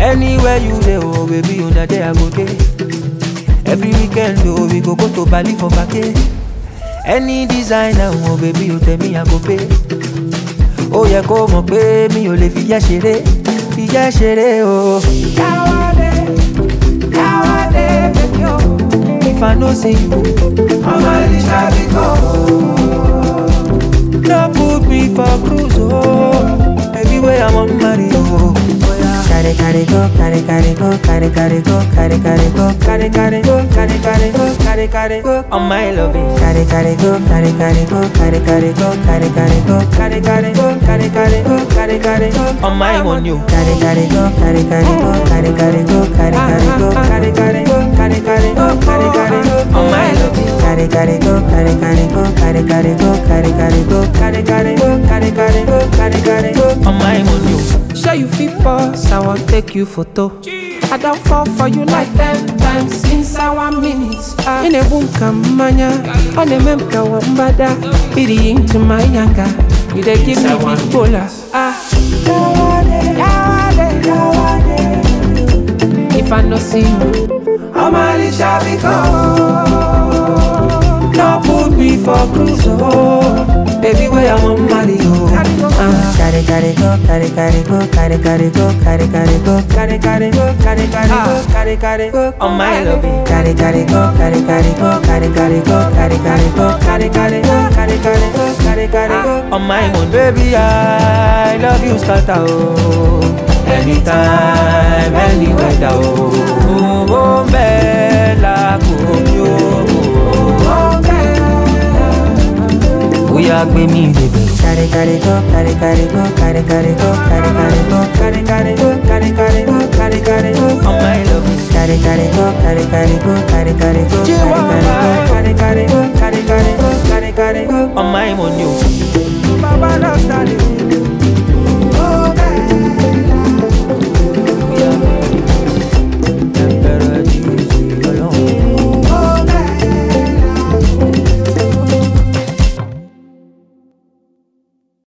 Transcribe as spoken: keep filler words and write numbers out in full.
Anywhere you dey, oh baby, you na there I go dey. Every weekend, oh we go go to Bali for vacay. Any designer, oh baby, you tell me I go pay. Oh yeah, kó mọ̀ pé mi ò lè fi yẹ́ ṣeré, fi yẹ́ ṣeré o. Yawade, Yawade, baby o. If I no see you, I'm a little bit go. No put me for cruise, oh. Everywhere I'm on marry, oh. Carry, carry, go, carry, carry, go, carry, carry, go, carry, carry, go, carry, carry, go, carry, carry, go, carry, carry, go. On my loving, carry, carry, go, carry, carry, go, carry, carry, go, carry, carry, go, carry, carry, go, carry, carry, go, carry, carry, go. On my one you, carry, carry, go, carry, carry, go, carry, carry, go, carry, carry, go, carry, carry, go, carry, carry, go, carry, carry, go. On my loving, carry, carry, go, carry, carry, go, carry, carry, go, carry, carry, go, carry, carry, go, carry, carry, go, carry, carry, go. On my one you. Sure you fit pause, I want take you photo. I don't fall for you like ten times inside one minute. In a boom kamanya, on a memka wambada, pity into my yanga. You dey give me big bola. Ah, Yawade, Yawade, Yawade. If I no see you, I'm a little bit go. No put me for cruise, oh. Baby, where I'm on marry, oh. Carry, carry, go, carry, carry, go, carry, carry, go, carry, carry, go, carry, carry, go, carry, carry, go, carry, carry, go. On my loving, carry, carry, go, carry, carry, go, carry, carry, go, carry, carry, go, carry, carry, go, carry, carry, go, carry, carry, go. On my own, baby, I love you, scatter, oh. Anytime, any weather, oh. Oh, bella, oh, we are going to carry, carry, go, carry, carry, go, carry, carry, go, carry, carry, go, carry, carry, go, carry, carry, go, carry, carry, go. On my love, carry, carry, go, carry, carry, go, carry, carry, go, carry, carry, go, carry, carry, go, carry, carry, go, carry, carry, go. On my money, Baba,